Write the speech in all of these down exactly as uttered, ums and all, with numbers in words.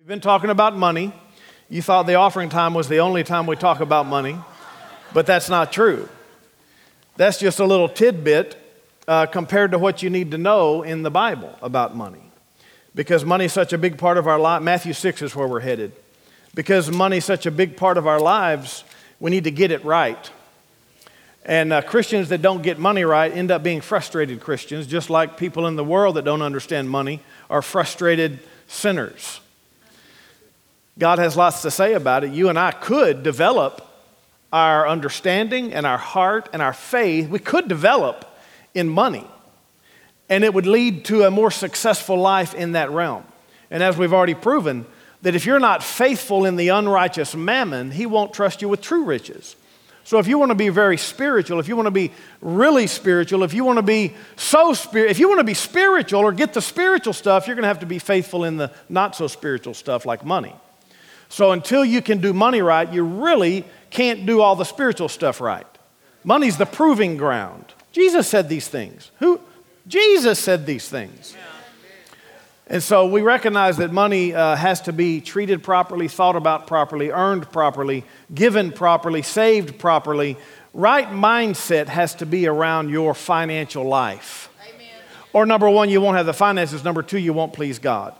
We've been talking about money. You thought the offering time was the only time we talk about money, but that's not true. That's just a little tidbit uh, compared to what you need to know in the Bible about money. Because money is such a big part of our life. Matthew six is where we're headed. Because money is such a big part of our lives, we need to get it right. And uh, Christians that don't get money right end up being frustrated Christians, just like people in the world that don't understand money are frustrated sinners. God has lots to say about it. You and I could develop our understanding and our heart and our faith. We could develop in money, and it would lead to a more successful life in that realm. And as we've already proven, that if you're not faithful in the unrighteous mammon, he won't trust you with true riches. So if you want to be very spiritual, if you want to be really spiritual, if you want to be so spirit, if you want to be spiritual or get the spiritual stuff, you're going to have to be faithful in the not so spiritual stuff like money. So until you can do money right, you really can't do all the spiritual stuff right. Money's the proving ground. Jesus said these things. Who? Jesus said these things. And so we recognize that money uh, has to be treated properly, thought about properly, earned properly, given properly, saved properly. Right mindset has to be around your financial life. Amen. Or number one, you won't have the finances. Number two, you won't please God.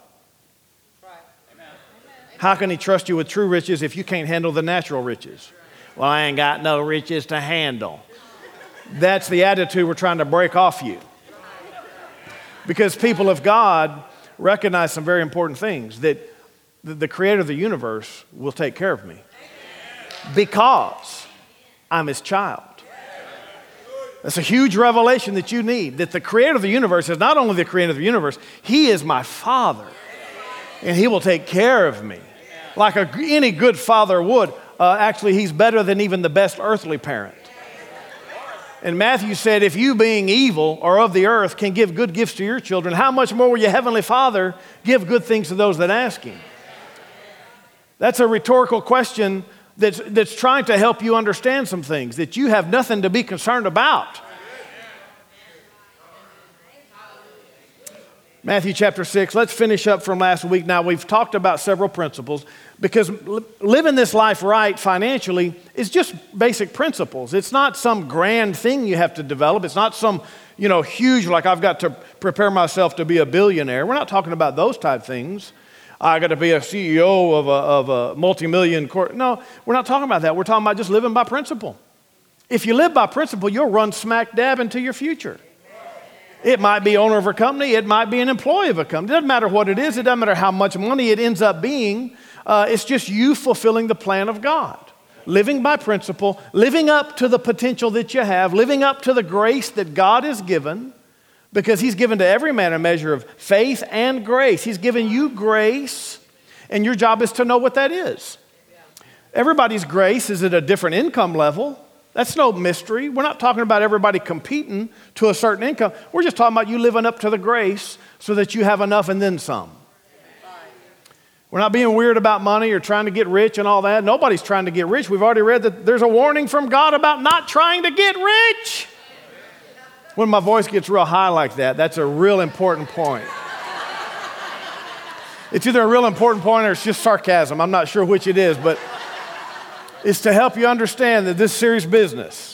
How can he trust you with true riches if you can't handle the natural riches? Well, I ain't got no riches to handle. That's the attitude we're trying to break off you. Because people of God recognize some very important things, that the creator of the universe will take care of me because I'm his child. That's a huge revelation that you need, that the creator of the universe is not only the creator of the universe, he is my father, and he will take care of me. Like a, any good father would. Uh, actually, he's better than even the best earthly parent. And Matthew said, if you being evil or of the earth can give good gifts to your children, how much more will your heavenly Father give good things to those that ask him? That's a rhetorical question that's, that's trying to help you understand some things that you have nothing to be concerned about. Matthew chapter six, let's finish up from last week. Now, we've talked about several principles because living this life right financially is just basic principles. It's not some grand thing you have to develop. It's not some, you know, huge, like I've got to prepare myself to be a billionaire. We're not talking about those type things. I got to be a C E O of a, of a multi-million corp. No, we're not talking about that. We're talking about just living by principle. If you live by principle, you'll run smack dab into your future. It might be owner of a company. It might be an employee of a company. It doesn't matter what it is. It doesn't matter how much money it ends up being. Uh, it's just you fulfilling the plan of God. Living by principle, living up to the potential that you have, living up to the grace that God has given, because he's given to every man a measure of faith and grace. He's given you grace, and your job is to know what that is. Everybody's grace is at a different income level. That's no mystery. We're not talking about everybody competing to a certain income. We're just talking about you living up to the grace so that you have enough and then some. We're not being weird about money or trying to get rich and all that. Nobody's trying to get rich. We've already read that there's a warning from God about not trying to get rich. When my voice gets real high like that, that's a real important point. It's either a real important point or it's just sarcasm. I'm not sure which it is, but it's to help you understand that this is serious business.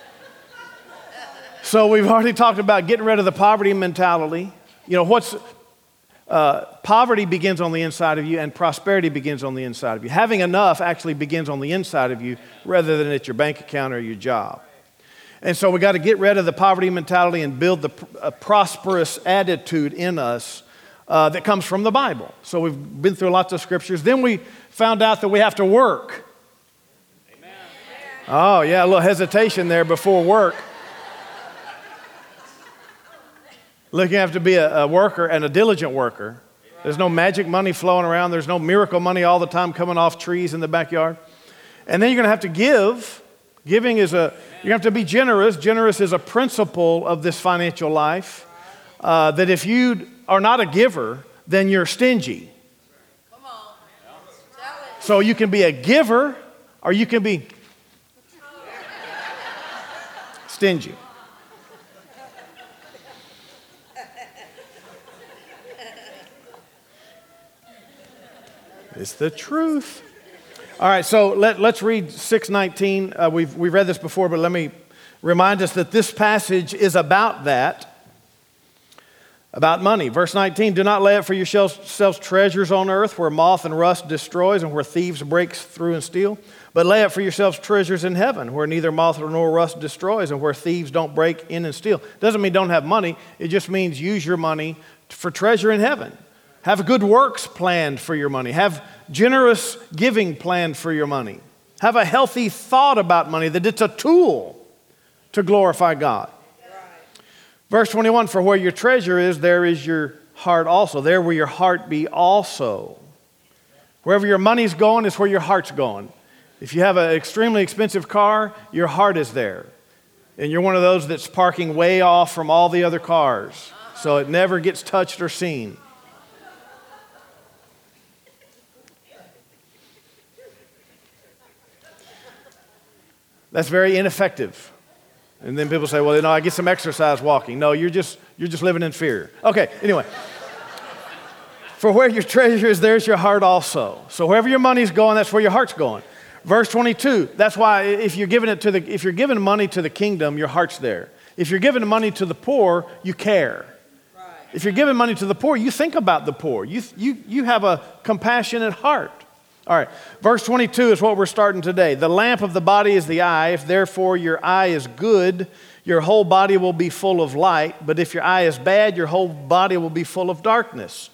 So we've already talked about getting rid of the poverty mentality. You know, what's uh, poverty begins on the inside of you, and prosperity begins on the inside of you. Having enough actually begins on the inside of you rather than at your bank account or your job. And so we got to get rid of the poverty mentality and build the a prosperous attitude in us uh, that comes from the Bible. So we've been through lots of scriptures. Then we found out that we have to work. Oh, yeah, a little hesitation there before work. Look, you have to be a, a worker and a diligent worker. There's no magic money flowing around. There's no miracle money all the time coming off trees in the backyard. And then you're going to have to give. Giving is a, you have to be generous. Generous is a principle of this financial life. Uh, that if you are not a giver, then you're stingy. Come on. So you can be a giver or you can be stingy. It's the truth. All right, so let, let's read six nineteen. Uh, we've, we've read this before, but let me remind us that this passage is about that, about money. Verse nineteen, do not lay up for yourselves treasures on earth where moth and rust destroys and where thieves break through and steal, but lay up for yourselves treasures in heaven where neither moth nor rust destroys and where thieves don't break in and steal. Doesn't mean don't have money. It just means use your money for treasure in heaven. Have good works planned for your money. Have generous giving planned for your money. Have a healthy thought about money, that it's a tool to glorify God. Right. Verse twenty-one, for where your treasure is, there is your heart also. There will your heart be also. Wherever your money's going is where your heart's going. If you have an extremely expensive car, your heart is there. And you're one of those that's parking way off from all the other cars, so it never gets touched or seen. That's very ineffective. And then people say, well, you know, I get some exercise walking. No, you're just you're just living in fear. Okay, anyway. For where your treasure is, there's your heart also. So wherever your money's going, that's where your heart's going. Verse twenty-two, that's why if you're giving it to the if you're giving money to the kingdom, your heart's there. If you're giving money to the poor, you care. Right. If you're giving money to the poor, you think about the poor. You you you have a compassionate heart. All right, verse twenty-two is what we're starting today. The lamp of the body is the eye. If therefore your eye is good, your whole body will be full of light. But if your eye is bad, your whole body will be full of darkness.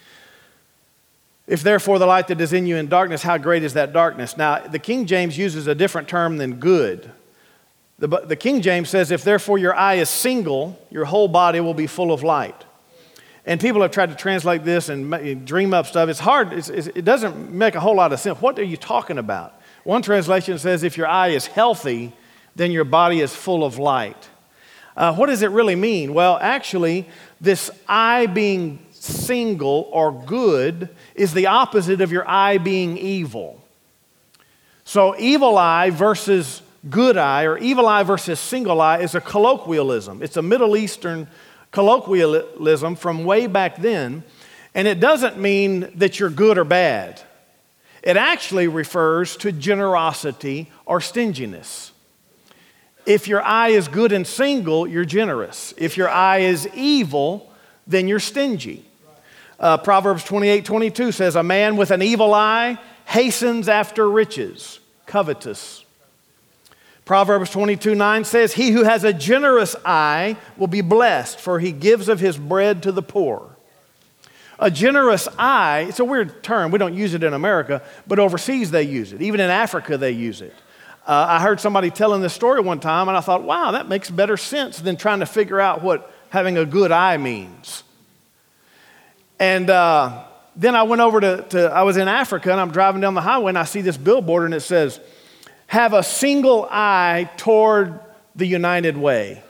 If therefore the light that is in you in darkness, how great is that darkness? Now, the King James uses a different term than good. The, the King James says, if therefore your eye is single, your whole body will be full of light. And people have tried to translate this and dream up stuff. It's hard. It's, it's, it doesn't make a whole lot of sense. What are you talking about? One translation says, if your eye is healthy, then your body is full of light. Uh, what does it really mean? Well, actually, this eye being single or good is the opposite of your eye being evil. So evil eye versus good eye, or evil eye versus single eye, is a colloquialism. It's a Middle Eastern colloquialism from way back then, and it doesn't mean that you're good or bad. It actually refers to generosity or stinginess. If your eye is good and single, you're generous. If your eye is evil, then you're stingy. Uh, Proverbs twenty-eight twenty-two says, a man with an evil eye hastens after riches, covetous. Proverbs twenty-two nine says, he who has a generous eye will be blessed, for he gives of his bread to the poor. A generous eye, it's a weird term. We don't use it in America, but overseas they use it. Even in Africa they use it. Uh, I heard somebody telling this story one time, and I thought, wow, that makes better sense than trying to figure out what having a good eye means. And uh, then I went over to, to, I was in Africa, and I'm driving down the highway, and I see this billboard, and it says, have a single eye toward the United Way.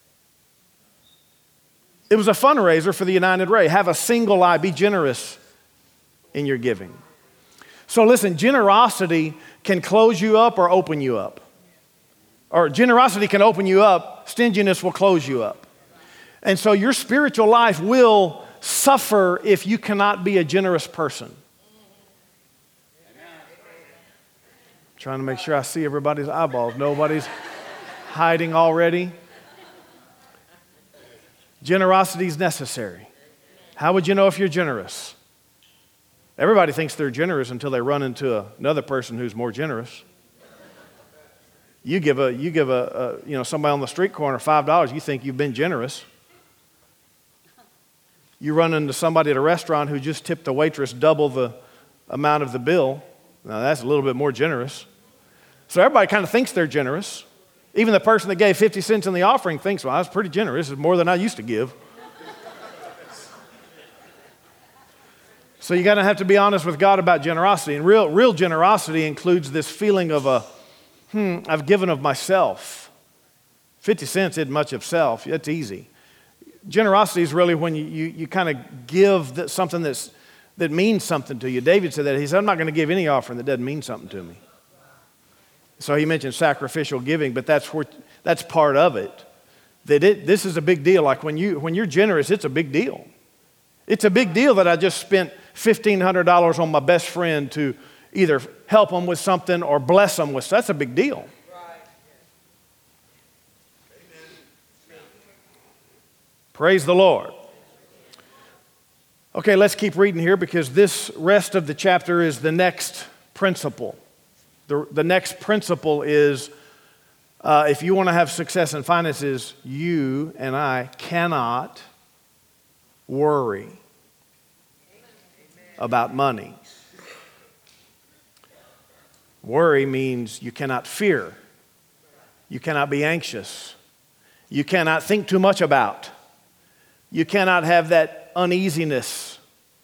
It was a fundraiser for the United Way. Have a single eye. Be generous in your giving. So listen, generosity can close you up or open you up. Or generosity can open you up. Stinginess will close you up. And so your spiritual life will suffer if you cannot be a generous person. Trying to make sure I see everybody's eyeballs. Nobody's hiding already. Generosity is necessary. How would you know if you're generous? Everybody thinks they're generous until they run into a, another person who's more generous. You give a you give a, a you know somebody on the street corner five dollars, you think you've been generous. You run into somebody at a restaurant who just tipped the waitress double the amount of the bill. Now that's a little bit more generous. So everybody kind of thinks they're generous. Even the person that gave fifty cents in the offering thinks, well, I was pretty generous. It's more than I used to give. So you got to have to be honest with God about generosity. And real, real generosity includes this feeling of a, hmm, I've given of myself. fifty cents isn't much of self. That's easy. Generosity is really when you, you, you kind of give that, something that's, that means something to you. David said that. He said, I'm not going to give any offering that doesn't mean something to me. So he mentioned sacrificial giving, but that's where, that's part of it. That it, this is a big deal. Like when, you, when you're generous, it's a big deal. It's a big deal that I just spent fifteen hundred dollars on my best friend to either help them with something or bless them with. That's a big deal. Praise the Lord. Okay, let's keep reading here because this rest of the chapter is the next principle. The, the next principle is uh, if you want to have success in finances, you and I cannot worry about money. Worry means you cannot fear. You cannot be anxious. You cannot think too much about. You cannot have that uneasiness.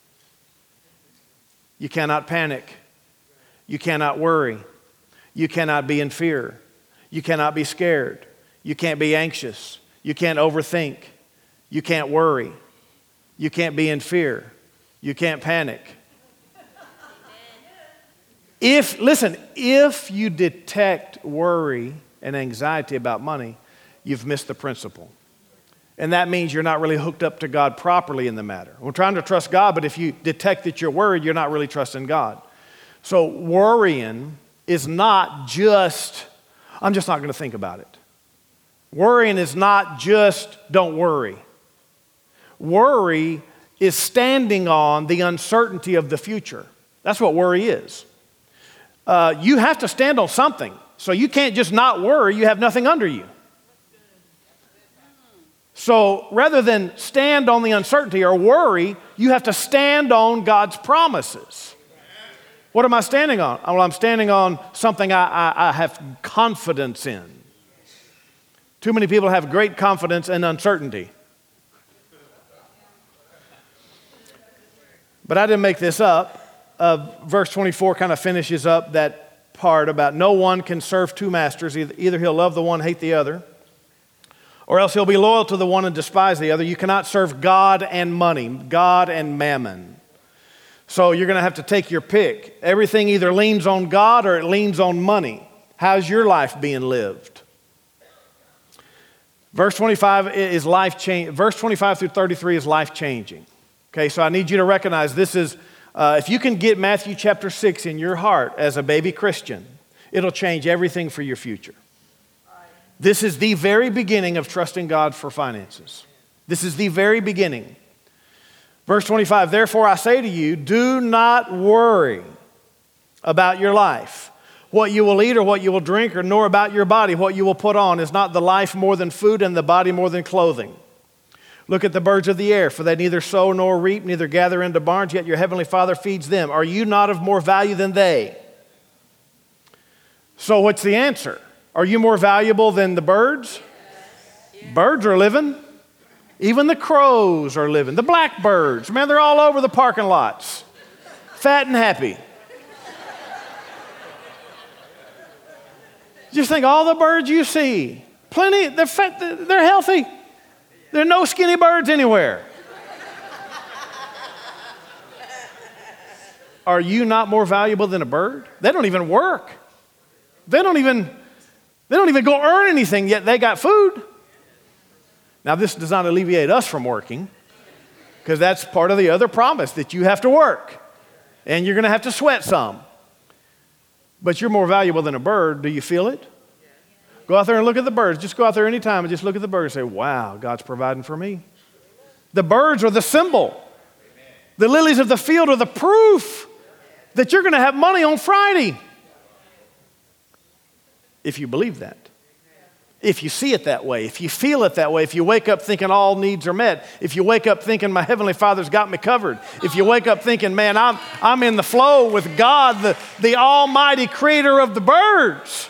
You cannot panic. You cannot worry. You cannot be in fear. You cannot be scared. You can't be anxious. You can't overthink. You can't worry. You can't be in fear. You can't panic. If, listen, if you detect worry and anxiety about money, you've missed the principle. And that means you're not really hooked up to God properly in the matter. We're trying to trust God, but if you detect that you're worried, you're not really trusting God. So worrying is not just, I'm just not going to think about it. Worrying is not just, don't worry. Worry is standing on the uncertainty of the future. That's what worry is. Uh, you have to stand on something. So you can't just not worry, you have nothing under you. So rather than stand on the uncertainty or worry, you have to stand on God's promises. What am I standing on? Well, I'm standing on something I, I, I have confidence in. Too many people have great confidence in uncertainty. But I didn't make this up. Uh, verse twenty-four kind of finishes up that part about no one can serve two masters. Either, either he'll love the one, hate the other, or else he'll be loyal to the one and despise the other. You cannot serve God and money, God and mammon. So you're going to have to take your pick. Everything either leans on God or it leans on money. How's your life being lived? Verse twenty-five is life change. Verse twenty-five through thirty-three is life changing. Okay, so I need you to recognize this is, uh, if you can get Matthew chapter six in your heart as a baby Christian, it'll change everything for your future. This is the very beginning of trusting God for finances. This is the very beginning. Verse twenty-five, therefore I say to you, do not worry about your life, what you will eat or what you will drink, or nor about your body, what you will put on. Is not the life more than food and the body more than clothing? Look at the birds of the air, for they neither sow nor reap, neither gather into barns, yet your heavenly Father feeds them. Are you not of more value than they? So what's the answer? Are you more valuable than the birds? Yes. Birds are living. Even the crows are living. The blackbirds, man, they're all over the parking lots, fat and happy. Just think all the birds you see, plenty, they're fat, they're healthy. There are no skinny birds anywhere. Are you not more valuable than a bird? They don't even work. They don't even... They don't even go earn anything, yet they got food. Now, this does not alleviate us from working, because that's part of the other promise, that you have to work, and you're going to have to sweat some. But you're more valuable than a bird. Do you feel it? Go out there and look at the birds. Just go out there anytime and just look at the birds and say, wow, God's providing for me. The birds are the symbol. The lilies of the field are the proof that you're going to have money on Friday. If you believe that, if you see it that way, if you feel it that way, if you wake up thinking all needs are met, if you wake up thinking my Heavenly Father's got me covered, if you wake up thinking, man, I'm, I'm in the flow with God, the, the almighty creator of the birds.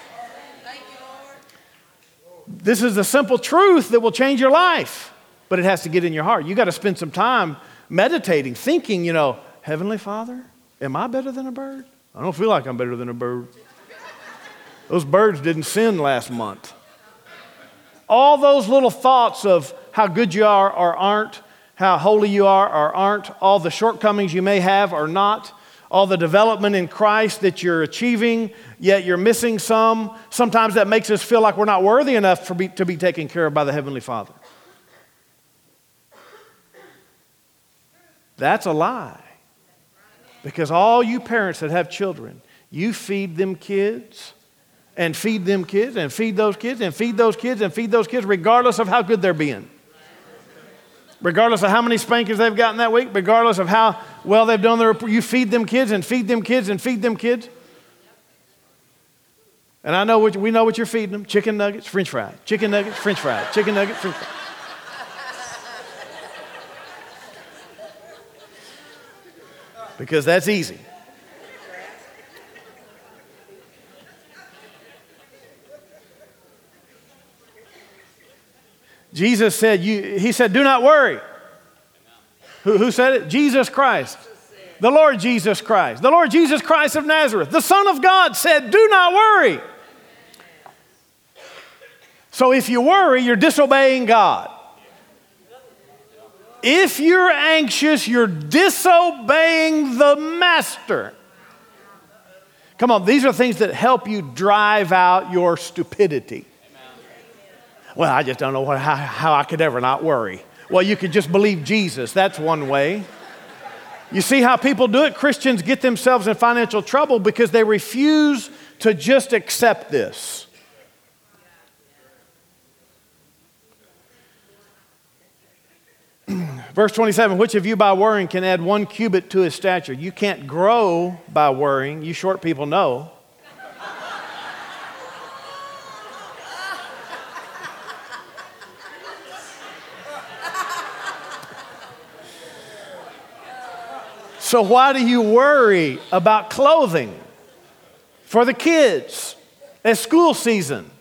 This is the simple truth that will change your life, but it has to get in your heart. You got to spend some time meditating, thinking, you know, Heavenly Father, am I better than a bird? I don't feel like I'm better than a bird. Those birds didn't sin last month. All those little thoughts of how good you are or aren't, how holy you are or aren't, all the shortcomings you may have or not, all the development in Christ that you're achieving, yet you're missing some. Sometimes that makes us feel like we're not worthy enough for be, to be taken care of by the Heavenly Father. That's a lie. Because all you parents that have children, you feed them kids and feed them kids and feed those kids and feed those kids and feed those kids regardless of how good they're being. Regardless of how many spankings they've gotten that week, regardless of how well they've done their report, you feed them kids and feed them kids and feed them kids. And I know what we know what you're feeding them: chicken nuggets, French fries, chicken nuggets, French fries, chicken nuggets, French fries. Because that's easy. Jesus said, you, he said, do not worry. Who, who said it? Jesus Christ. The Lord Jesus Christ. The Lord Jesus Christ of Nazareth, the Son of God, said, do not worry. So if you worry, you're disobeying God. If you're anxious, you're disobeying the Master. Come on, these are things that help you drive out your stupidity. Well, I just don't know what, how, how I could ever not worry. Well, you could just believe Jesus. That's one way. You see how people do it? Christians get themselves in financial trouble because they refuse to just accept this. Verse twenty-seven, which of you by worrying can add one cubit to his stature? You can't grow by worrying. You short people know. So why do you worry about clothing for the kids at school season?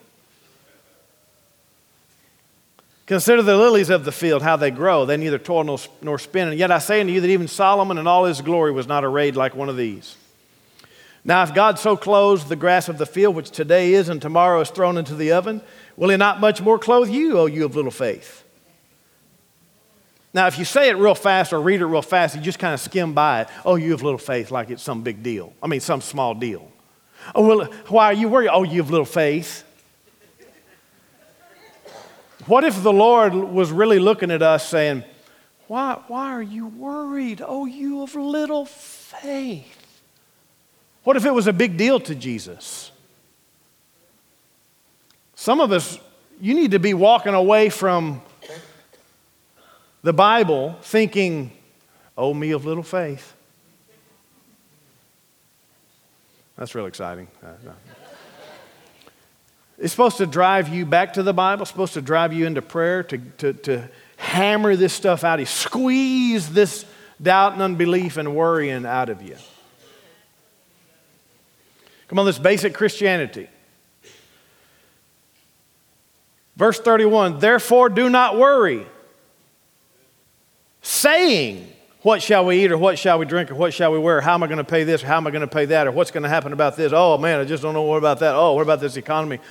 Consider the lilies of the field, how they grow. They neither toil nor, nor spin. And yet I say unto you that even Solomon in all his glory was not arrayed like one of these. Now if God so clothes the grass of the field, which today is and tomorrow is thrown into the oven, will he not much more clothe you, O you of little faith? Now, if you say it real fast or read it real fast, you just kind of skim by it. Oh, you have little faith, like it's some big deal. I mean, some small deal. Oh, well, why are you worried? Oh, you have little faith. What if the Lord was really looking at us saying, why, why are you worried? Oh, you have little faith. What if it was a big deal to Jesus? Some of us, you need to be walking away from the Bible thinking, oh, me of little faith. That's real exciting. It's supposed to drive you back to the Bible. It's supposed to drive you into prayer, to, to, to hammer this stuff out of you, squeeze this doubt and unbelief and worrying out of you. Come on, this basic Christianity. Verse thirty-one, therefore do not worry, saying, what shall we eat, or what shall we drink, or what shall we wear? How am I going to pay this, or how am I going to pay that, or what's going to happen about this? Oh, man, I just don't know what about that. Oh, what about this economy?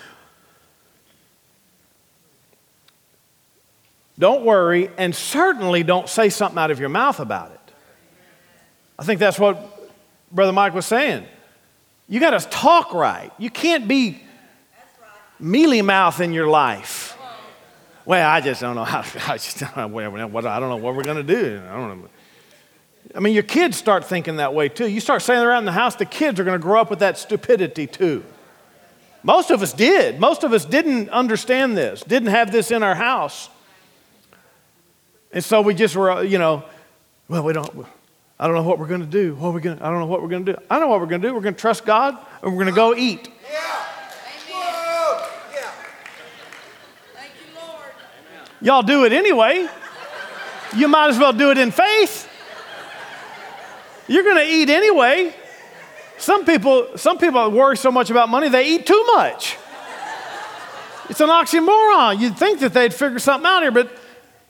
Don't worry, and certainly don't say something out of your mouth about it. I think that's what Brother Mike was saying. You got to talk right. You can't be mealy mouth in your life. Well, I just don't know how. I just don't know what, I don't know what we're going to do. I don't know. I mean, your kids start thinking that way too. You start saying around the house, the kids are going to grow up with that stupidity too. Most of us did. Most of us didn't understand this, didn't have this in our house. And so we just were, you know, well, we don't, I don't know what we're going to do. What are we going to, I don't know what we're going to do. I know what we're going to do. We're going to trust God and we're going to go eat. Yeah. Whoa. Yeah. Thank you, Lord. Y'all do it anyway. You might as well do it in faith. You're going to eat anyway. Some people, some people worry so much about money, they eat too much. It's an oxymoron. You'd think that they'd figure something out here, but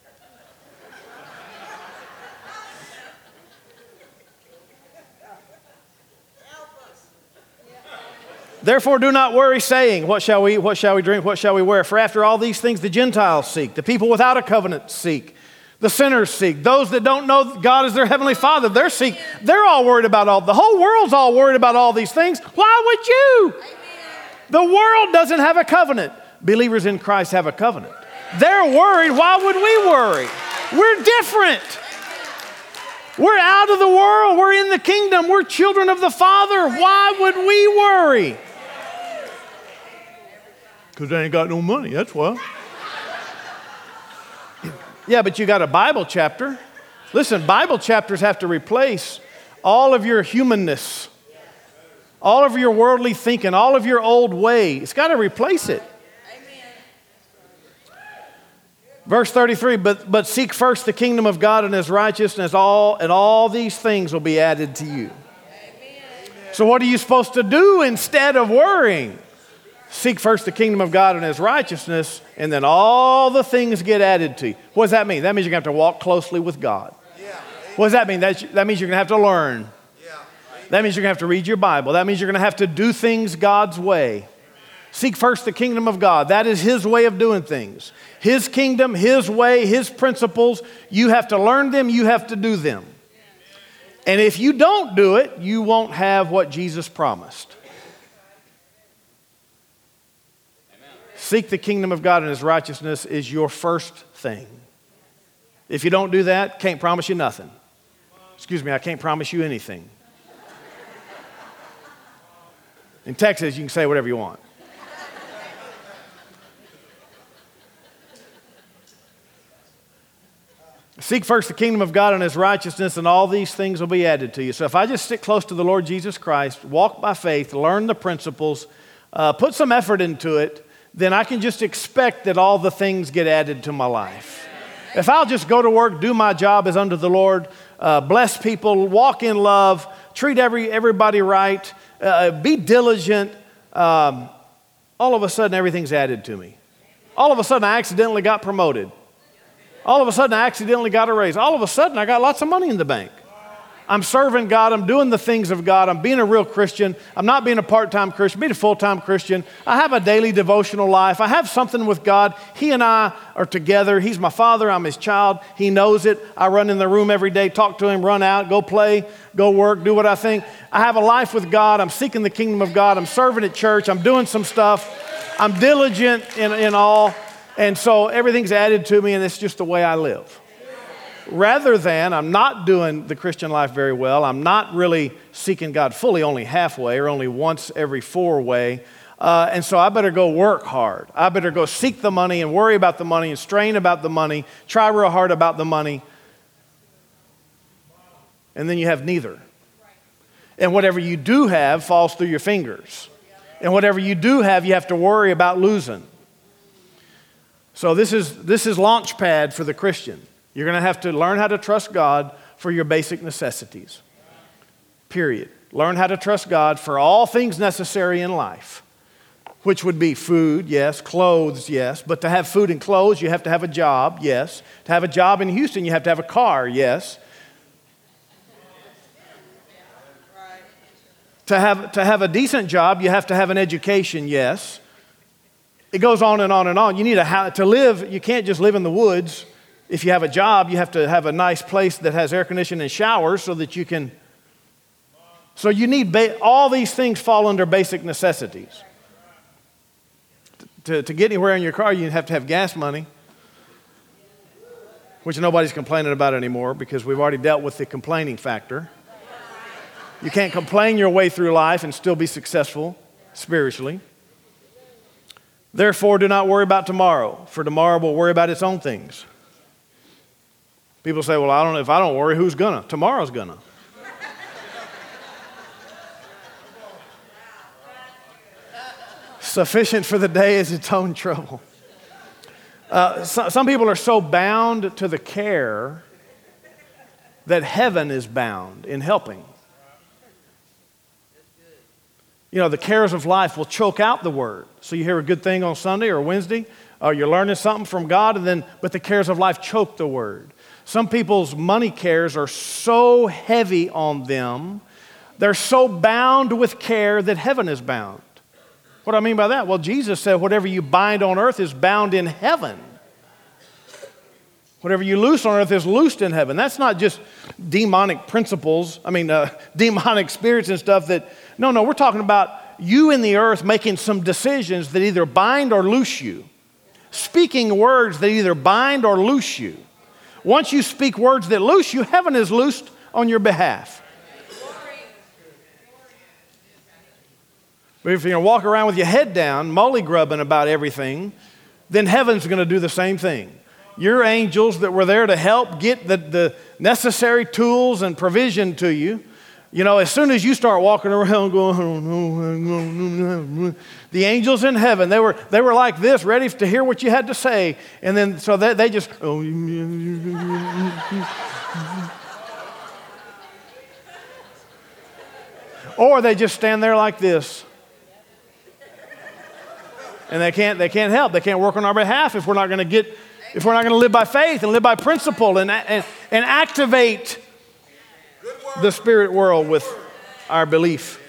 therefore, do not worry, saying, what shall we eat, what shall we drink, what shall we wear? For after all these things the Gentiles seek, the people without a covenant seek, the sinners seek, those that don't know God as their heavenly Father, they're seek. They're all worried about all, the whole world's all worried about all these things. Why would you? Amen. The world doesn't have a covenant. Believers in Christ have a covenant. They're worried. Why would we worry? We're different. We're out of the world. We're in the kingdom. We're children of the Father. Why would we worry? Because they ain't got no money, that's why. Yeah, but you got a Bible chapter. Listen, Bible chapters have to replace all of your humanness, all of your worldly thinking, all of your old way. It's got to replace it. Verse thirty-three, but, but seek first the kingdom of God and his righteousness, all, and all these things will be added to you. Amen. So what are you supposed to do instead of worrying? Seek first the kingdom of God and his righteousness, and then all the things get added to you. What does that mean? That means you're going to have to walk closely with God. Yeah. What does that mean? That, that means you're going to have to learn. Yeah. That means you're going to have to read your Bible. That means you're going to have to do things God's way. Seek first the kingdom of God. That is his way of doing things. His kingdom, his way, his principles. You have to learn them. You have to do them. And if you don't do it, you won't have what Jesus promised. Seek the kingdom of God and his righteousness is your first thing. If you don't do that, can't promise you nothing. Excuse me, I can't promise you anything. In Texas, you can say whatever you want. Seek first the kingdom of God and his righteousness, and all these things will be added to you. So if I just stick close to the Lord Jesus Christ, walk by faith, learn the principles, uh, put some effort into it, then I can just expect that all the things get added to my life. If I'll just go to work, do my job as unto the Lord, uh, bless people, walk in love, treat every everybody right, uh, be diligent, um, all of a sudden everything's added to me. All of a sudden I accidentally got promoted. All of a sudden I accidentally got a raise. All of a sudden I got lots of money in the bank. I'm serving God. I'm doing the things of God. I'm being a real Christian. I'm not being a part-time Christian, I'm being a full-time Christian. I have a daily devotional life. I have something with God. He and I are together. He's my father. I'm his child. He knows it. I run in the room every day, talk to him, run out, go play, go work, do what I think. I have a life with God. I'm seeking the kingdom of God. I'm serving at church. I'm doing some stuff. I'm diligent in, in all. And so everything's added to me, and it's just the way I live. Rather than I'm not doing the Christian life very well, I'm not really seeking God fully, only halfway or only once every four way, uh, and so I better go work hard. I better go seek the money and worry about the money and strain about the money, try real hard about the money, and then you have neither. And whatever you do have falls through your fingers. And whatever you do have, you have to worry about losing. So this is, this is launch pad for the Christian. You're going to have to learn how to trust God for your basic necessities. Period. Learn how to trust God for all things necessary in life, which would be food, yes, clothes, yes. But to have food and clothes, you have to have a job, yes. To have a job in Houston, you have to have a car, yes. To have, to have a decent job, you have to have an education, yes. It goes on and on and on. You need a house to live. You can't just live in the woods. If you have a job, you have to have a nice place that has air conditioning and showers so that you can. So you need, ba- all these things fall under basic necessities. To, to get anywhere in your car, you have to have gas money, which nobody's complaining about anymore because we've already dealt with the complaining factor. You can't complain your way through life and still be successful spiritually. Therefore, do not worry about tomorrow, for tomorrow will worry about its own things. People say, well, I don't know, if I don't worry, who's gonna? Tomorrow's gonna. Sufficient for the day is its own trouble. Uh, so, some people are so bound to the care that heaven is bound in helping. You know, the cares of life will choke out the word. So you hear a good thing on Sunday or Wednesday, or you're learning something from God, and then, but the cares of life choke the word. Some people's money cares are so heavy on them, they're so bound with care that heaven is bound. What do I mean by that? Well, Jesus said, whatever you bind on earth is bound in heaven. Whatever you loose on earth is loosed in heaven. That's not just demonic principles, I mean, uh, demonic spirits and stuff that, no, no, we're talking about you in the earth making some decisions that either bind or loose you. Speaking words that either bind or loose you. Once you speak words that loose you, heaven is loosed on your behalf. But if you're going to walk around with your head down, molly-grubbing about everything, then heaven's going to do the same thing. Your angels that were there to help get the, the necessary tools and provision to you, you know, as soon as you start walking around going, the angels in heaven, they were, they were like this, ready to hear what you had to say. And then, so they, they just, oh, or they just stand there like this. And they can't, they can't help. They can't work on our behalf if we're not going to get, if we're not going to live by faith and live by principle and, and, and activate the spirit world with our belief.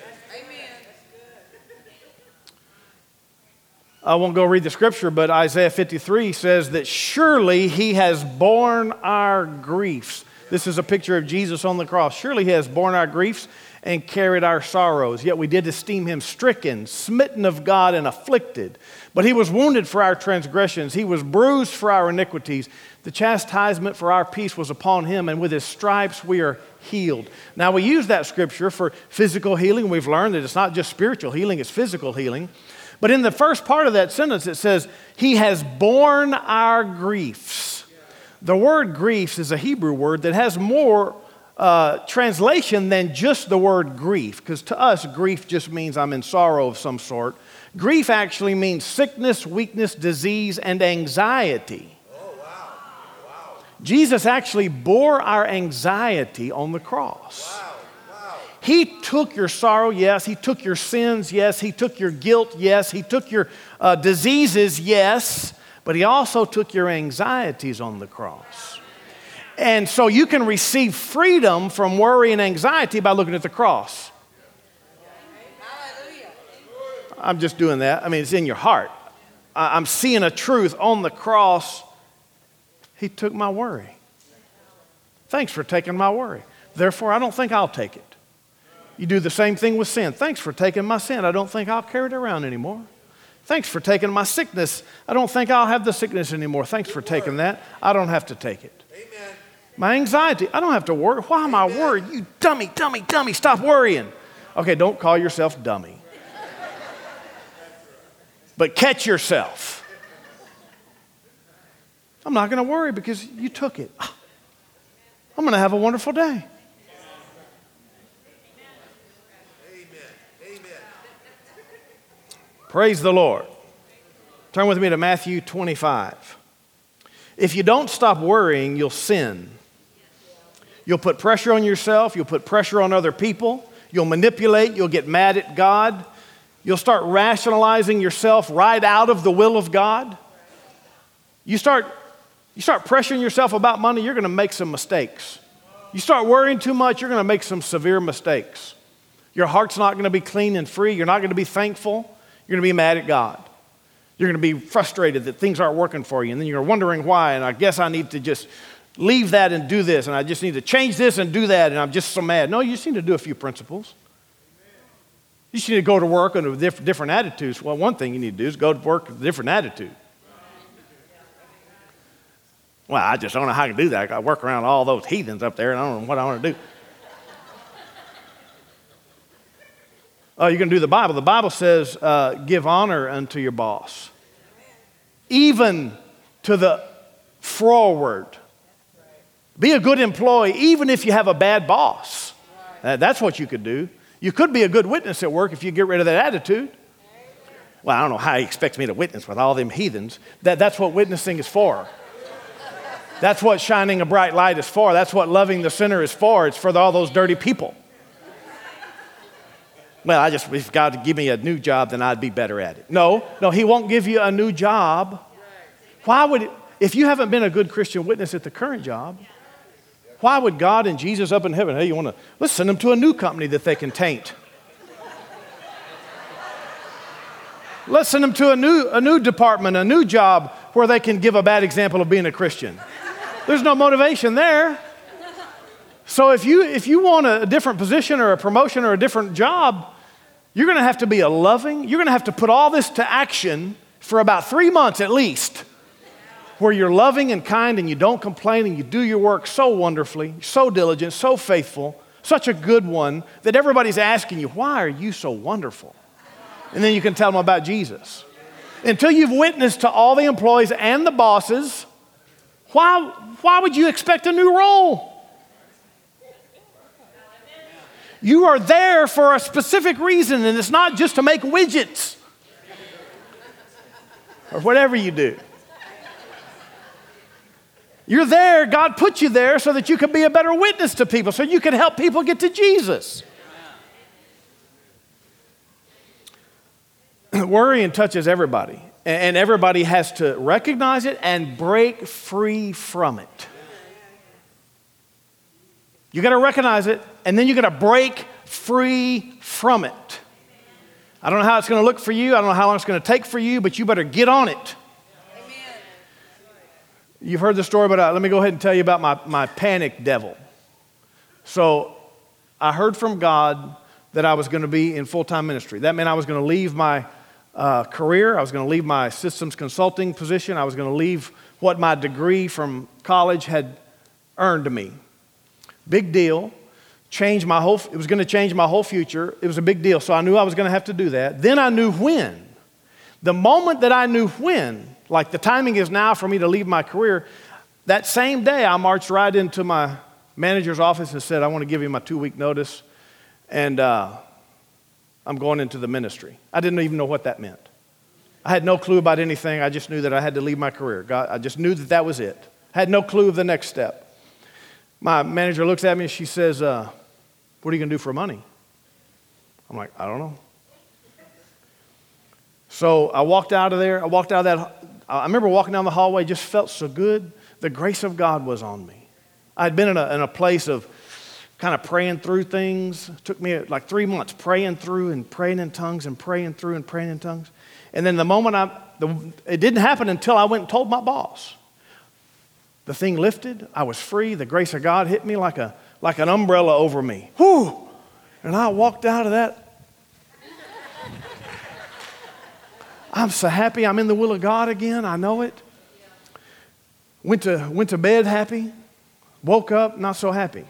I won't go read the scripture, but Isaiah fifty-three says that surely he has borne our griefs. This is a picture of Jesus on the cross. Surely he has borne our griefs and carried our sorrows. Yet we did esteem him stricken, smitten of God, and afflicted. But he was wounded for our transgressions. He was bruised for our iniquities. The chastisement for our peace was upon him, and with his stripes we are healed. Now, we use that scripture for physical healing. We've learned that it's not just spiritual healing, it's physical healing. But in the first part of that sentence, it says, he has borne our griefs. The word griefs is a Hebrew word that has more uh, translation than just the word grief, because to us, grief just means I'm in sorrow of some sort. Grief actually means sickness, weakness, disease, and anxiety. Oh, wow. Wow. Jesus actually bore our anxiety on the cross. Wow. Wow. He took your sorrow, yes. He took your sins, yes. He took your guilt, yes. He took your uh, diseases, yes. But he also took your anxieties on the cross. And so you can receive freedom from worry and anxiety by looking at the cross. I'm just doing that. I mean, it's in your heart. I'm seeing a truth on the cross. He took my worry. Thanks for taking my worry. Therefore, I don't think I'll take it. You do the same thing with sin. Thanks for taking my sin. I don't think I'll carry it around anymore. Thanks for taking my sickness. I don't think I'll have the sickness anymore. Thanks for taking that. I don't have to take it. Amen. My anxiety, I don't have to worry. Why am I worried? You dummy, dummy, dummy, stop worrying. Okay, don't call yourself dummy. But catch yourself. I'm not going to worry because you took it. I'm going to have a wonderful day. Amen. Amen. Praise the Lord. Turn with me to Matthew twenty-five. If you don't stop worrying, you'll sin. You'll put pressure on yourself. You'll put pressure on other people. You'll manipulate. You'll get mad at God. You'll start rationalizing yourself right out of the will of God. You start, you start pressuring yourself about money, you're going to make some mistakes. You start worrying too much, you're going to make some severe mistakes. Your heart's not going to be clean and free. You're not going to be thankful. You're going to be mad at God. You're going to be frustrated that things aren't working for you. And then you're wondering why. And I guess I need to just leave that and do this. And I just need to change this and do that. And I'm just so mad. No, you just need to do a few principles. You just need to go to work with diff- different attitudes. Well, one thing you need to do is go to work with a different attitude. Well, I just don't know how I can do that. I got to work around all those heathens up there, and I don't know what I want to do. Oh, you're going to do the Bible. The Bible says, uh, give honor unto your boss. Even to the froward. Be a good employee, even if you have a bad boss. Uh, that's what you could do. You could be a good witness at work if you get rid of that attitude. Well, I don't know how he expects me to witness with all them heathens. That, that's what witnessing is for. That's what shining a bright light is for. That's what loving the sinner is for. It's for all those dirty people. Well, I just, if God would give me a new job, then I'd be better at it. No, no, he won't give you a new job. Why would, it, if you haven't been a good Christian witness at the current job, why would God and Jesus up in heaven, hey, you want to, let's send them to a new company that they can taint. Let's send them to a new, a new department, a new job where they can give a bad example of being a Christian. There's no motivation there. So if you, if you want a different position or a promotion or a different job, you're going to have to be a loving, you're going to have to put all this to action for about three months at least. where you're loving and kind and you don't complain and you do your work so wonderfully, so diligent, so faithful, such a good one that everybody's asking you, why are you so wonderful? And then you can tell them about Jesus. Until you've witnessed to all the employees and the bosses, why, why would you expect a new role? You are there for a specific reason, and it's not just to make widgets or whatever you do. You're there, God put you there so that you can be a better witness to people, so you can help people get to Jesus. Worrying touches everybody, and everybody has to recognize it and break free from it. You got to recognize it, and then you got to break free from it. I don't know how it's going to look for you. I don't know how long it's going to take for you, but you better get on it. Amen. You've heard the story, but uh, let me go ahead and tell you about my, my panic devil. So I heard from God that I was going to be in full-time ministry. That meant I was going to leave my uh, career. I was going to leave my systems consulting position. I was going to leave what my degree from college had earned me. Big deal. Change my whole, it was going to change my whole future. It was a big deal, so I knew I was going to have to do that. Then I knew when. The moment that I knew when, like the timing is now for me to leave my career, that same day I marched right into my manager's office and said, I want to give you my two-week notice, and uh, I'm going into the ministry. I didn't even know what that meant. I had no clue about anything. I just knew that I had to leave my career. God, I just knew that that was it. I had no clue of the next step. My manager looks at me and she says, uh, what are you going to do for money? I'm like, I don't know. So I walked out of there. I walked out of that. I remember walking down the hallway, just felt so good. The grace of God was on me. I'd been in a, in a place of kind of praying through things. It took me like three months praying through and praying in tongues and praying through and praying in tongues. And then the moment I, the, it didn't happen until I went and told my boss. The thing lifted. I was free. The grace of God hit me like a like an umbrella over me. Whew! And I walked out of that. I'm so happy I'm in the will of God again. I know it. Went to went to bed happy. Woke up not so happy.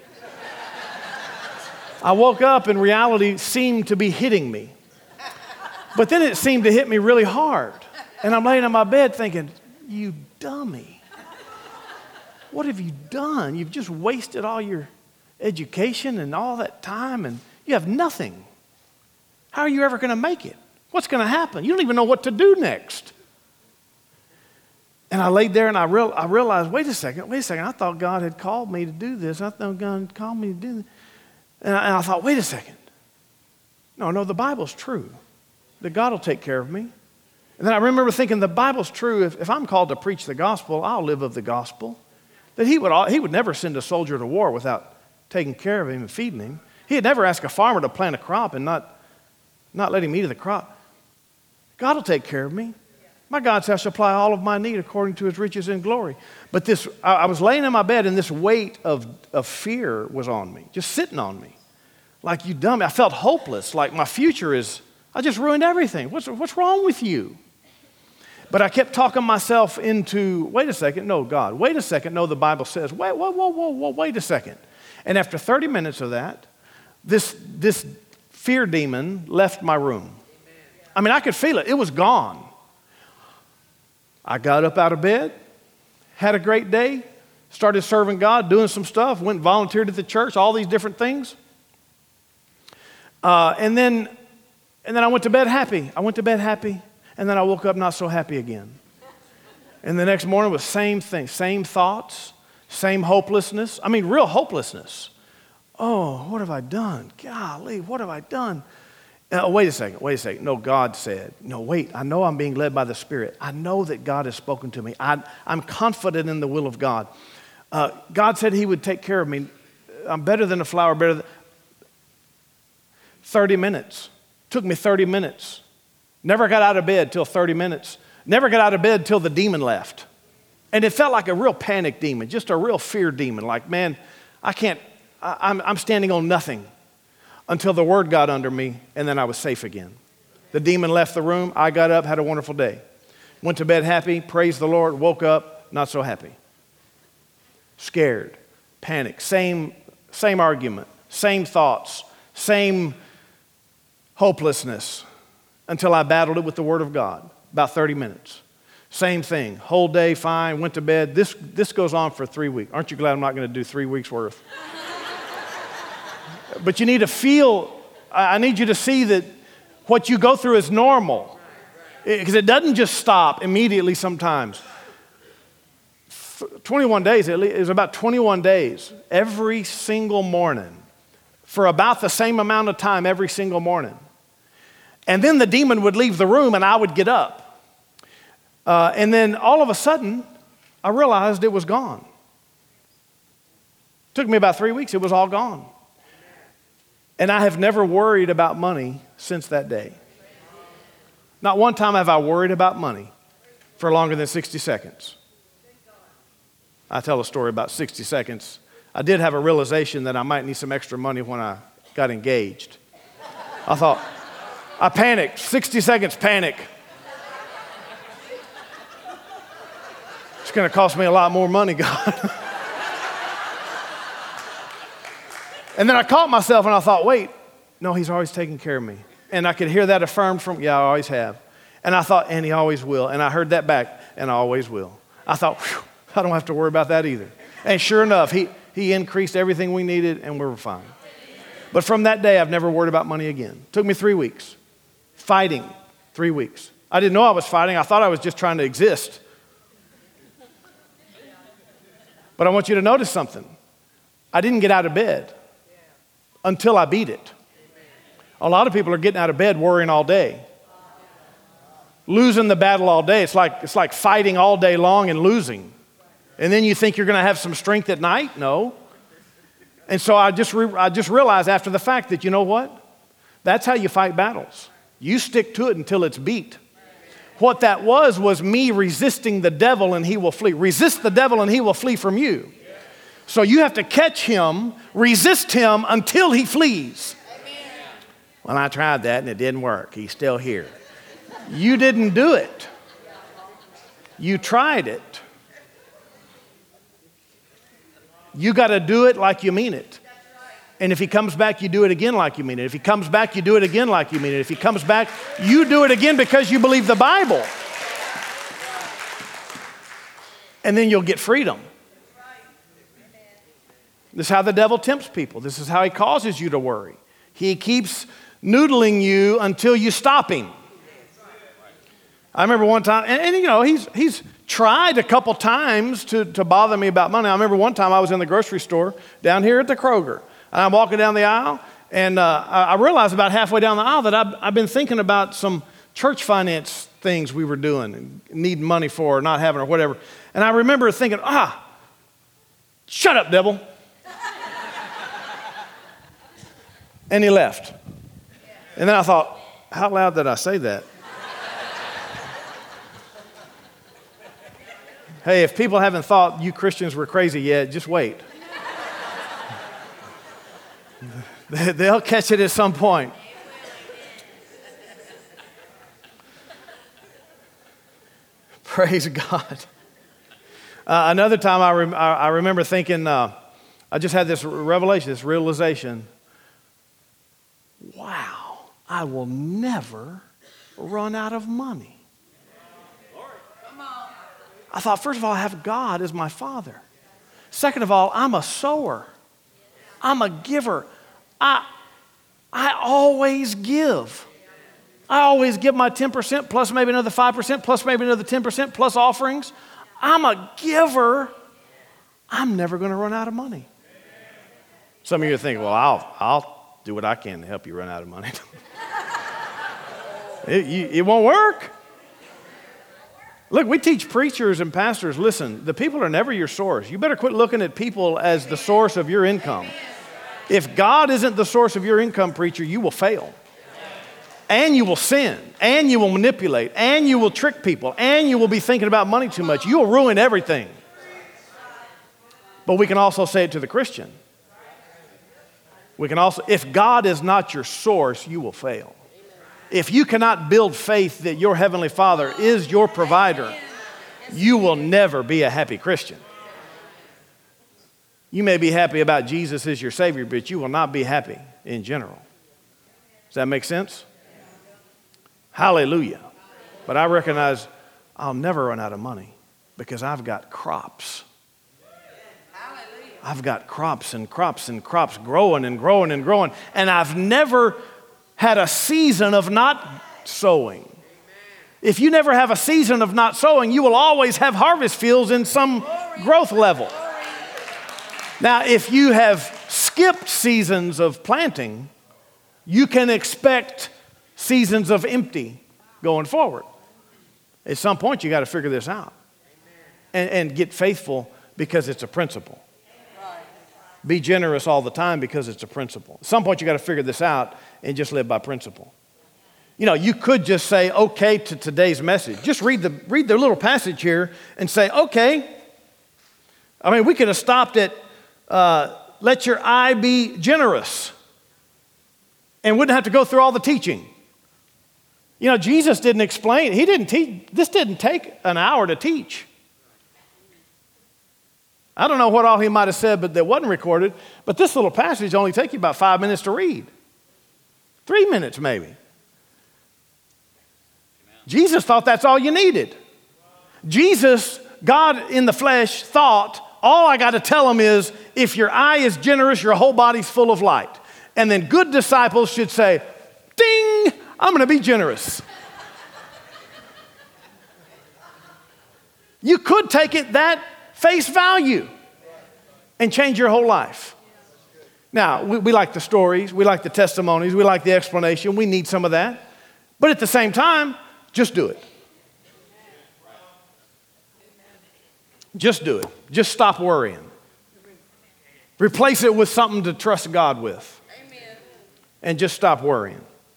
I woke up and reality seemed to be hitting me. But then it seemed to hit me really hard. And I'm laying in my bed thinking, you dummy. What have you done? You've just wasted all your education and all that time, and you have nothing. How are you ever going to make it? What's going to happen? You don't even know what to do next. And I laid there and I, real, I realized, wait a second, wait a second. I thought God had called me to do this. I thought God had called me to do this. And I, and I thought, wait a second. No, no, the Bible's true. That God will take care of me. And then I remember thinking, the Bible's true. If, if I'm called to preach the gospel, I'll live of the gospel. That he would, he would never send a soldier to war without taking care of him and feeding him. He'd never ask a farmer to plant a crop and not, not let him eat of the crop. God will take care of me. My God shall supply all of my need according to his riches and glory. But this, I, I was laying in my bed and this weight of, of fear was on me, just sitting on me. Like, you dummy. I felt hopeless, like my future is, I just ruined everything. What's, what's wrong with you? But I kept talking myself into, wait a second, no, God, wait a second, no, the Bible says, wait, whoa, whoa, whoa, whoa, wait a second. And after thirty minutes of that, this, this fear demon left my room. I mean, I could feel it. It was gone. I got up out of bed, had a great day, started serving God, doing some stuff, went and volunteered at the church, all these different things. Uh, and then, and then I went to bed happy. I went to bed happy. And then I woke up not so happy again. And the next morning was same thing, same thoughts, same hopelessness. I mean, real hopelessness. Oh, what have I done? Golly, what have I done? Uh, wait a second, wait a second. No, God said, no, wait, I know I'm being led by the Spirit. I know that God has spoken to me. I, I'm confident in the will of God. Uh, God said he would take care of me. I'm better than a flower, better than... thirty minutes. Took me thirty minutes. Never got out of bed till thirty minutes. Never got out of bed till the demon left. And it felt like a real panic demon, just a real fear demon. Like, man, I can't, I, I'm, I'm standing on nothing until the word got under me, and then I was safe again. The demon left the room. I got up, had a wonderful day. Went to bed happy, praised the Lord, woke up not so happy. Scared, panicked, same, same argument, same thoughts, same hopelessness until I battled it with the Word of God, about thirty minutes. Same thing, whole day fine, went to bed. This, this goes on for three weeks. Aren't you glad I'm not going to do three weeks worth? But you need to feel, I need you to see that what you go through is normal. Because it doesn't just stop immediately sometimes. twenty-one days, it was about twenty-one days, every single morning, for about the same amount of time every single morning. And then the demon would leave the room and I would get up. Uh, and then all of a sudden, I realized it was gone. Took me about three weeks, it was all gone. And I have never worried about money since that day. Not one time have I worried about money for longer than sixty seconds. I tell a story about sixty seconds. I did have a realization that I might need some extra money when I got engaged. I thought, I panicked, sixty seconds panic. It's going to cost me a lot more money, God. And then I caught myself and I thought, wait, no, he's always taking care of me. And I could hear that affirmed from, yeah, I always have. And I thought, and he always will. And I heard that back, and I always will. I thought, whew, I don't have to worry about that either. And sure enough, he, he increased everything we needed, and we were fine. But from that day, I've never worried about money again. Took me three weeks. Fighting, three weeks. I didn't know I was fighting. I thought I was just trying to exist. But I want you to notice something. I didn't get out of bed until I beat it. A lot of people are getting out of bed worrying all day. Losing the battle all day. It's like, it's like fighting all day long and losing. And then you think you're going to have some strength at night? No. And so I just, re- I just realized after the fact that, you know what? That's how you fight battles. You stick to it until it's beat. What that was, was me resisting the devil and he will flee. Resist the devil and he will flee from you. So you have to catch him, resist him until he flees. Well, I tried that and it didn't work. He's still here. You didn't do it. You tried it. You got to do it like you mean it. And if he comes back, you do it again like you mean it. If he comes back, you do it again like you mean it. If he comes back, you do it again because you believe the Bible. And then you'll get freedom. This is how the devil tempts people. This is how he causes you to worry. He keeps noodling you until you stop him. I remember one time, and, and you know, he's he's tried a couple times to, to bother me about money. I remember one time I was in the grocery store down here at the Kroger, and I'm walking down the aisle, and uh, I, I realized about halfway down the aisle that I've, I've been thinking about some church finance things we were doing, and needing money for, or not having, or whatever. And I remember thinking, ah, shut up, devil. And he left. And then I thought, how loud did I say that? Hey, if people haven't thought you Christians were crazy yet, just wait. They'll catch it at some point. Praise God. Uh, another time I, rem- I remember thinking, uh, I just had this revelation, this realization. Wow, I will never run out of money. I thought, first of all, I have God as my Father. Second of all, I'm a sower. I'm a giver. I, I always give. I always give my ten percent plus maybe another five percent plus maybe another ten percent plus offerings. I'm a giver. I'm never going to run out of money. Some of you are thinking, well, I'll, I'll do what I can to help you run out of money. it, you, it won't work. Look, we teach preachers and pastors, listen, the people are never your source. You better quit looking at people as the source of your income. If God isn't the source of your income, preacher, you will fail. And you will sin. And you will manipulate. And you will trick people. And you will be thinking about money too much. You will ruin everything. But we can also say it to the Christian. We can also, if God is not your source, you will fail. If you cannot build faith that your Heavenly Father is your provider, you will never be a happy Christian. You may be happy about Jesus as your Savior, but you will not be happy in general. Does that make sense? Hallelujah. But I recognize I'll never run out of money because I've got crops. I've got crops and crops and crops growing and growing and growing. And I've never had a season of not sowing. If you never have a season of not sowing, you will always have harvest fields in some growth level. Now, if you have skipped seasons of planting, you can expect seasons of empty going forward. At some point, you got to figure this out and, and get faithful because it's a principle. Be generous all the time because it's a principle. At some point, you got to figure this out and just live by principle. You know, you could just say, okay, to today's message. Just read the, read the little passage here and say, okay. I mean, we could have stopped at, uh, let your eye be generous and wouldn't have to go through all the teaching. You know, Jesus didn't explain. He didn't teach. This didn't take an hour to teach. I don't know what all he might have said, but that wasn't recorded. But this little passage only takes you about five minutes to read. Three minutes maybe. Amen. Jesus thought that's all you needed. Jesus, God in the flesh, thought, all I got to tell him is, if your eye is generous, your whole body's full of light. And then good disciples should say, ding, I'm going to be generous. You could take it that face value and change your whole life. Now, we, we like the stories, we like the testimonies, we like the explanation, we need some of that. But at the same time, just do it. Just do it. Just stop worrying. Replace it with something to trust God with. Amen. And just stop worrying.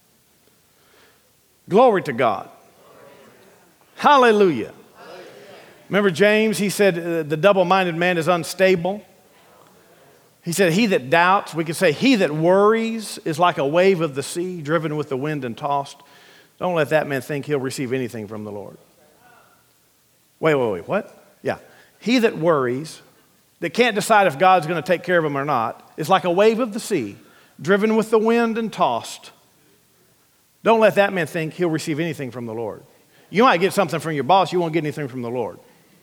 Glory to God. Hallelujah. Remember James, he said uh, the double-minded man is unstable. He said he that doubts, we could say he that worries is like a wave of the sea driven with the wind and tossed. Don't let that man think he'll receive anything from the Lord. Wait, wait, wait, what? Yeah. He that worries, that can't decide if God's going to take care of him or not, is like a wave of the sea driven with the wind and tossed. Don't let that man think he'll receive anything from the Lord. You might get something from your boss, you won't get anything from the Lord.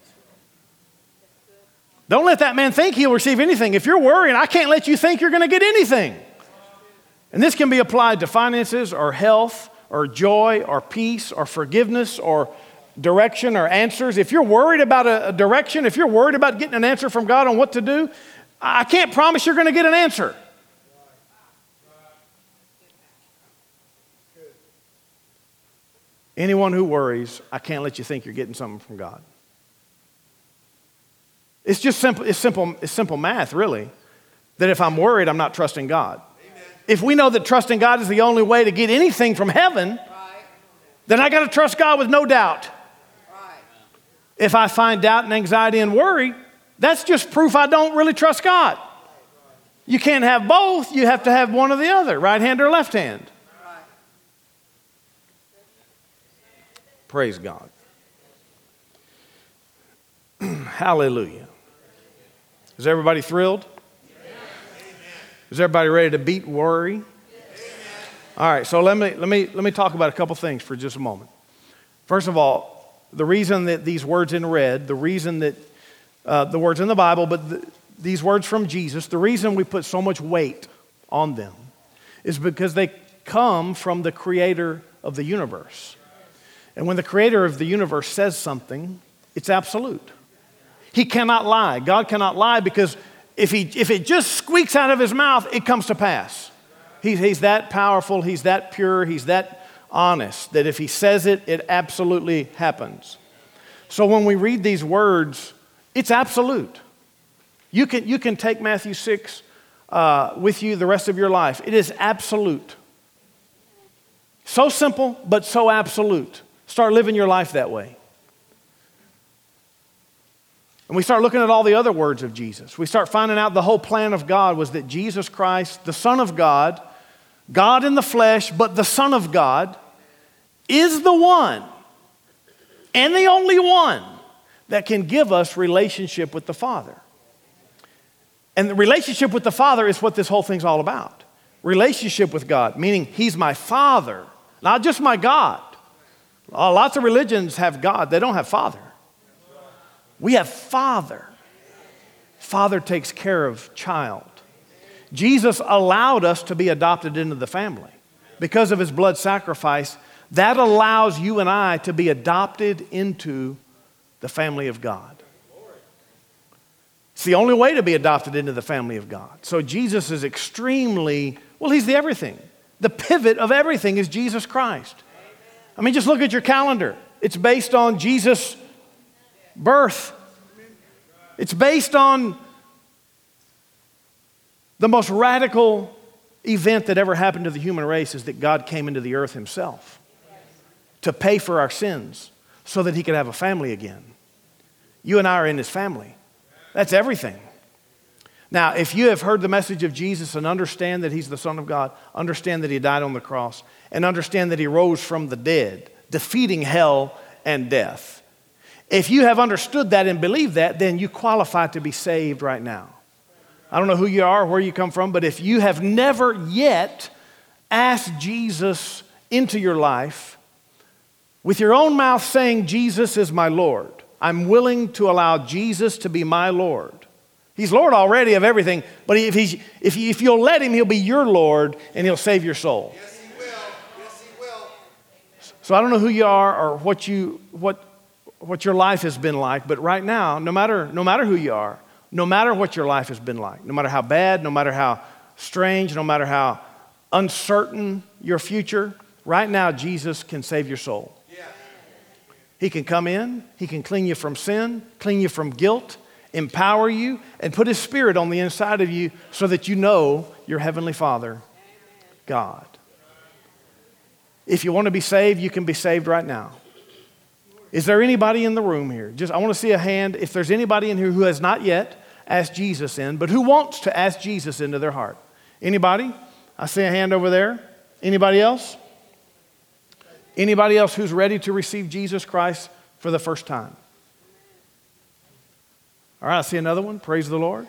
Don't let that man think he'll receive anything. If you're worrying, I can't let you think you're going to get anything. And this can be applied to finances or health or joy or peace or forgiveness or direction or answers. If you're worried about a, a direction, if you're worried about getting an answer from God on what to do, I can't promise you're going to get an answer. Anyone who worries, I can't let you think you're getting something from God. It's just simple, it's simple, it's simple math, really. That if I'm worried, I'm not trusting God. Amen. If we know that trusting God is the only way to get anything from heaven, right, then I got to trust God with no doubt. Right. If I find doubt and anxiety and worry, that's just proof I don't really trust God. You can't have both. You have to have one or the other, right hand or left hand. Right. Praise God. Hallelujah. Is everybody thrilled? Amen. Is everybody ready to beat worry? Amen. All right, so let me, let me, let me talk about a couple things for just a moment. First of all, the reason that these words in red, the reason that uh, the words in the Bible, but the, these words from Jesus, the reason we put so much weight on them is because they come from the creator of the universe. And when the creator of the universe says something, it's absolute. He cannot lie. God cannot lie because if he if it just squeaks out of his mouth, it comes to pass. He, he's that powerful, he's that pure, he's that honest, that if he says it, it absolutely happens. So when we read these words, it's absolute. You can, you can take Matthew six uh, with you the rest of your life. It is absolute. So simple, but so absolute. Start living your life that way. And we start looking at all the other words of Jesus. We start finding out the whole plan of God was that Jesus Christ, the Son of God, God in the flesh, but the Son of God, is the one and the only one that can give us relationship with the Father. And the relationship with the Father is what this whole thing's all about. Relationship with God, meaning He's my Father, not just my God. Oh, lots of religions have God. They don't have Father. We have Father. Father takes care of child. Jesus allowed us to be adopted into the family. Because of His blood sacrifice, that allows you and I to be adopted into the family of God. It's the only way to be adopted into the family of God. So Jesus is extremely, well, He's the everything. The pivot of everything is Jesus Christ. I mean, just look at your calendar. It's based on Jesus' birth. It's based on the most radical event that ever happened to the human race is that God came into the earth Himself to pay for our sins so that He could have a family again. You and I are in His family. That's everything. Now, if you have heard the message of Jesus and understand that He's the Son of God, understand that He died on the cross, and understand that He rose from the dead, defeating hell and death. If you have understood that and believe that, then you qualify to be saved right now. I don't know who you are, where you come from, but if you have never yet asked Jesus into your life, with your own mouth saying, Jesus is my Lord, I'm willing to allow Jesus to be my Lord. He's Lord already of everything, but if, he's, if, he, if you'll let Him, He'll be your Lord and He'll save your soul. Yes, He will. Yes, He will. So I don't know who you are or what, you, what, what your life has been like, but right now, no matter, no matter who you are, no matter what your life has been like, no matter how bad, no matter how strange, no matter how uncertain your future, right now Jesus can save your soul. Yeah. He can come in, He can clean you from sin, clean you from guilt, empower you, and put His Spirit on the inside of you so that you know your Heavenly Father, God. If you want to be saved, you can be saved right now. Is there anybody in the room here? Just I want to see a hand. If there's anybody in here who has not yet asked Jesus in, but who wants to ask Jesus into their heart. Anybody? I see a hand over there. Anybody else? Anybody else who's ready to receive Jesus Christ for the first time? All right, I see another one. Praise the Lord.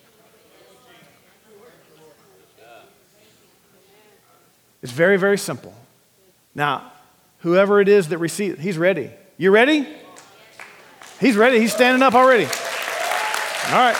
It's very, very simple. Now, whoever it is that receives, he's ready. You ready? He's ready. He's standing up already. All right.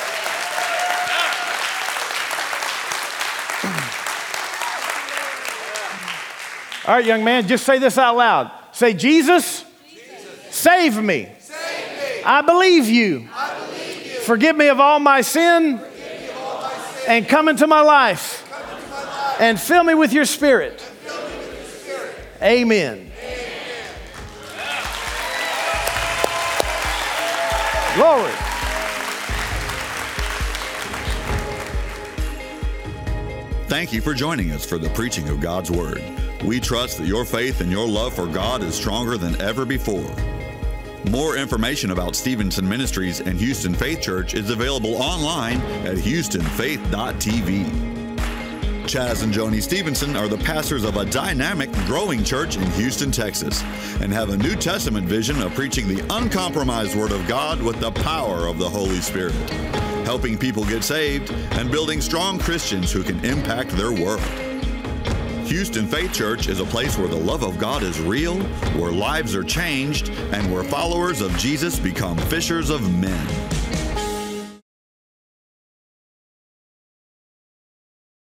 All right, young man, just say this out loud. Say, Jesus, Jesus. Save me. Save me. I believe you. I believe you. Forgive me of all my sin, Forgive me of all my sin. and come into my life, Come into my life. and fill me with your Spirit. Fill me with your Spirit. Amen. Glory. Thank you for joining us for the preaching of God's Word. We trust that your faith and your love for God is stronger than ever before. More information about Stevenson Ministries and Houston Faith Church is available online at houston faith dot t v. Chaz and Joni Stevenson are the pastors of a dynamic, growing church in Houston, Texas, and have a New Testament vision of preaching the uncompromised Word of God with the power of the Holy Spirit, helping people get saved and building strong Christians who can impact their world. Houston Faith Church is a place where the love of God is real, where lives are changed, and where followers of Jesus become fishers of men.